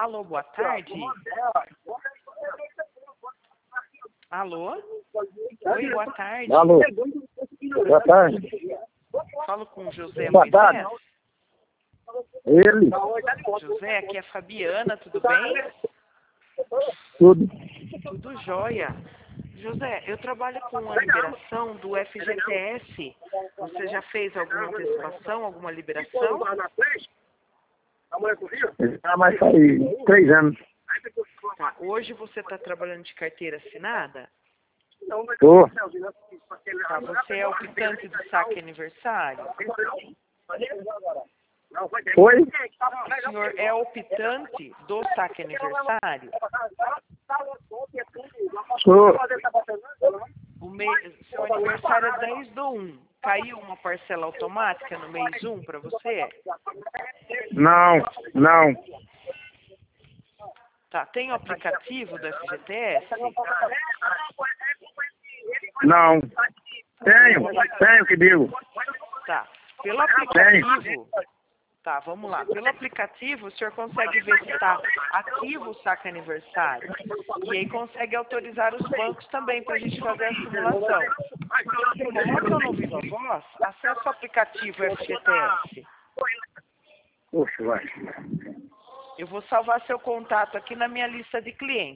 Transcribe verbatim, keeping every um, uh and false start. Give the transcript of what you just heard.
Alô, boa tarde. Alô? Oi, boa tarde. Alô. Boa tarde. Falo com o José Boa Moisés. tarde. Ele. José, aqui é a Fabiana, tudo bem? Tudo. Tudo jóia. José, eu trabalho com a liberação do F G T S. Você já fez alguma antecipação, alguma liberação? Já mais saí três anos. Tá. Hoje você está trabalhando de carteira assinada? Tô. Tá. Você é optante do saque aniversário? Oi? O senhor é optante do saque aniversário? Sou. O mês, seu aniversário é dez do um. Caiu uma parcela automática no mês um para você? Não, não. Tá. Tem o aplicativo do F G T S? Não. Tenho, tenho que digo. Tá. Pelo aplicativo... Tá, vamos lá. Pelo aplicativo, o senhor consegue ver se está ativo o saque aniversário. E aí consegue autorizar os bancos também para a gente fazer a simulação. Como eu não vivo a voz, acesse o aplicativo F G T S. Poxa, vai. Eu vou salvar seu contato aqui na minha lista de clientes.